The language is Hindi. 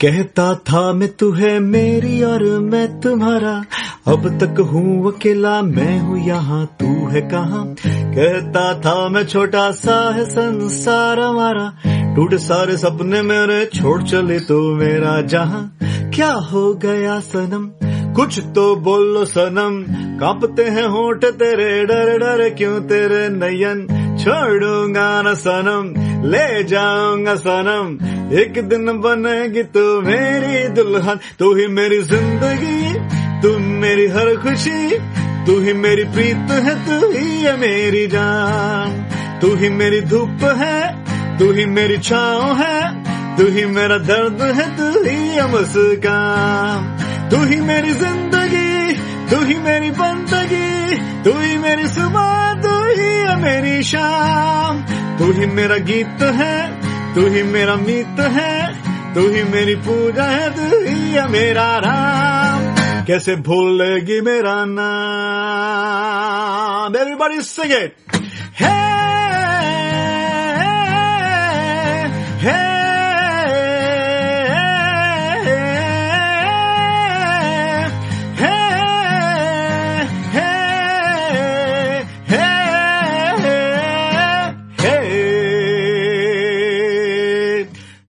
कहता था मैं तू है मेरी और मैं तुम्हारा, अब तक हूँ अकेला मैं हूँ यहाँ तू है कहाँ। कहता था मैं छोटा सा है संसार हमारा, टूटे सारे सपने मेरे छोड़ चले तो मेरा जहाँ। क्या हो गया सनम कुछ तो बोलो सनम, कांपते हैं होंठ तेरे डर डर क्यों तेरे नयन। छोड़ूंगा न सनम ले जाऊंगा सनम, एक दिन बनेगी तू मेरी दुल्हन। तू ही मेरी जिंदगी तू मेरी हर खुशी, तू ही मेरी प्रीत है तू ही है मेरी जान। तू ही मेरी धूप है तू ही मेरी छाँव है, तू ही मेरा दर्द है तू ही है मुस्कान। तू ही मेरी जिंदगी तू ही मेरी बंदगी, तू ही मेरी सुबह तू ही है मेरी शाम। तू ही मेरा गीत है तू ही मेरा मीत है, तू ही मेरी पूजा है तू ही है मेरा राम। कैसे भूलेगी मेरा नाम। Everybody sing it. Hey, hey.